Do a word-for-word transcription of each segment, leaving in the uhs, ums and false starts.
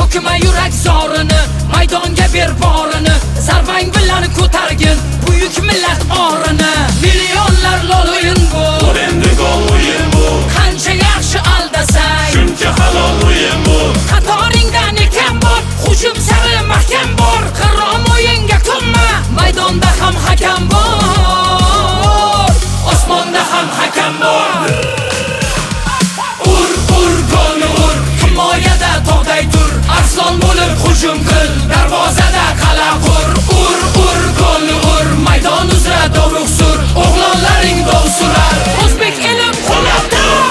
to'kma yurak zorini, maydonga ber borini, zarvang bilan ko'targin buyuk millat orini. Millionlar lol o'yin bu, Bu endi gol o'yin bu, qancha yaxshi aldasang shuncha halol o'yin bu. Qatoringdan ekan bor, hujum sari mahkam bor. Qirom o'yinga ko'nma, maydonda ham hakam bor, osmonda ham hakam bor. Ur, ur, golni ur, himoyada tog'day tur, arslon bo'lib hujum qil, darvozada qal'a qur. Ur, ur, golni ur, maydon uzra dovruq sur, o'g'lonlaring dov surar, o'zbek elim qo'llab tur.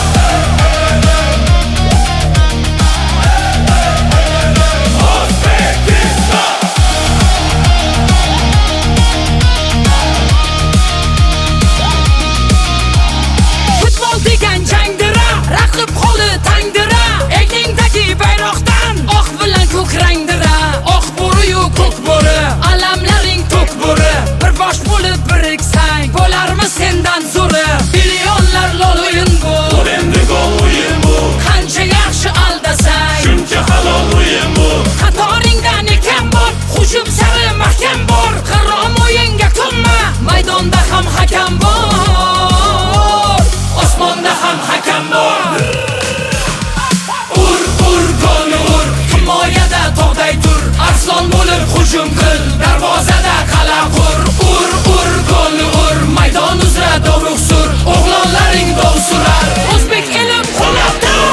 Futbol degan jangdira, raqib qo'li tangdira, egningdagi bayroqdan oq bilan ko'k rangdira. Oq bo'ri-yu ko'k bo'ri, alamlaring to'k bo'ri, bir bosh bo'lib biriksang bo'larmi sendan zo'ri. Millionlar lol o'yin bu, Bu endi gol o'yin bu, qancha yaxshi aldasang shuncha halol o'yin bu. qatoringdan ekan bor, hujum sari mahkam bor. Qirom o'yinga ko'nma, maydonda ham hakam bor, osmonda ham hakam bor. Ur, ur, golni ur, himoyada tog'day tur, arslon bo'lib hujum qil, darvozada qal'a qur. Ur, ur, golni ur, maydon uzra dovruq sur, o'g'lonlaring dov surar, o'zbek elim qo'llab tur.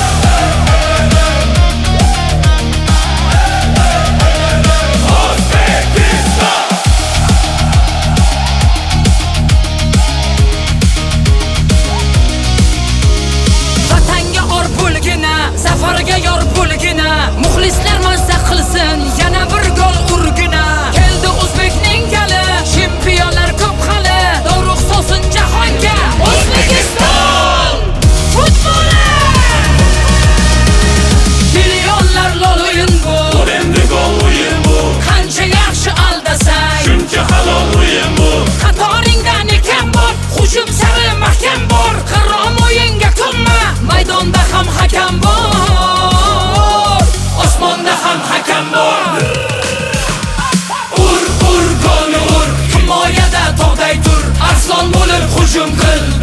Vatanga or bo'lgina, zafarga yor bo'lgina, muxlislar mazza qilsin, yana bir gol urgina. Keldi o'zbekning gali, chempionlar ko'p hali, dovruq so'sin jahonga O'zbekiston futboli. Millionlar lol o'yin bu, Bu endi gol o'yin bu, qancha yaxshi aldasang shuncha halol o'yin bu. qatoringdan ekan bor, hujum sari mahkam bor. Qirom o'yinga ko'nma, maydonda ham hakam bor, osmonda ham hakam bor. Ur, ur, golni ur, himoyada tog'day tur, arslon bo'lib hujum qil,